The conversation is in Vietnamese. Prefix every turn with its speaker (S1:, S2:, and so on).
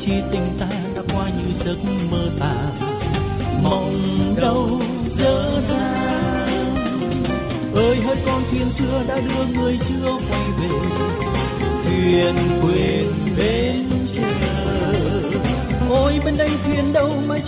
S1: khi tình ta đã qua như giấc mơ tàn, mộng đâu dở dang. Ơi hỡi con thuyền xưa đã đưa người chưa quay về, thuyền quên bến chờ. Ôi bên đây thuyền đâu mà